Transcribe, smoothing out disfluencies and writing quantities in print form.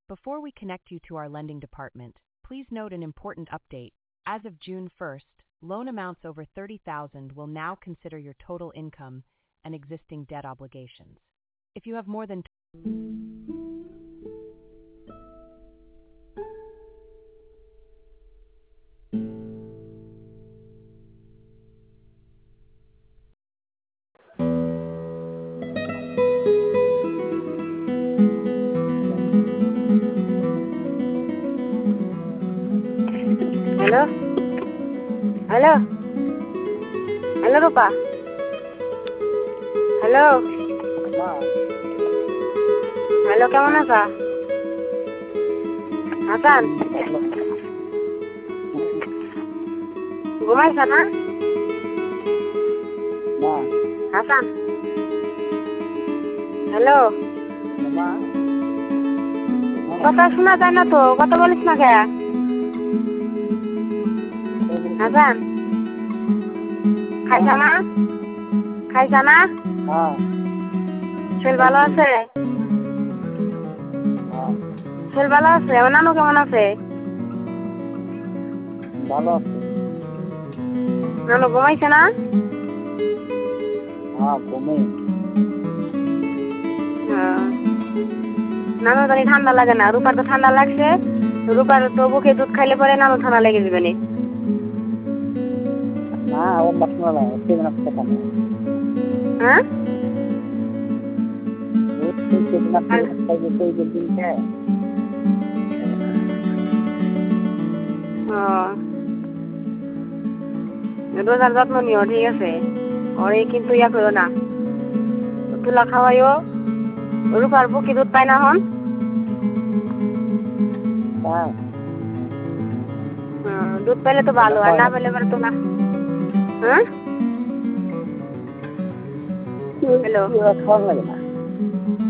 Before we connect you to our lending department, please note an important update. As of June 1st, loan amounts over $30,000 will now consider your total income and existing debt obligations. If you have more than hello hello hello Rupa hello hello কেমন আছা হাসান ঘুমাইছা না Hasan hello কথা শোনা যায় না তো কথা বলিস না কে হাসান খাইছা না শরীর ভালো আছে শরীর ভালো আছে আমার নানু কেমন আছে ভালো আছে নানু ঘুমাইছে না ঘুমাই নানু জানি ঠান্ডা লাগে না রূপার তো ঠান্ডা লাগছে রূপার তো বুকে দুধ খাইলে পরে নানু ঠান্ডা লেগে যাবে নি না ও বাসনা না হচ্ছে না কথা না হ্যাঁ রোজার যত্ন নিও ঠিক আছে ওরে কিন্তু ইয়া করো না তুলা খাওয়াইও রূপার বুকে দুধ পায় না হন দুধ পেলে তো ভালো আর না পেলে পরে তো না হ্যাঁ হ্যালো খাওয়া লাগে না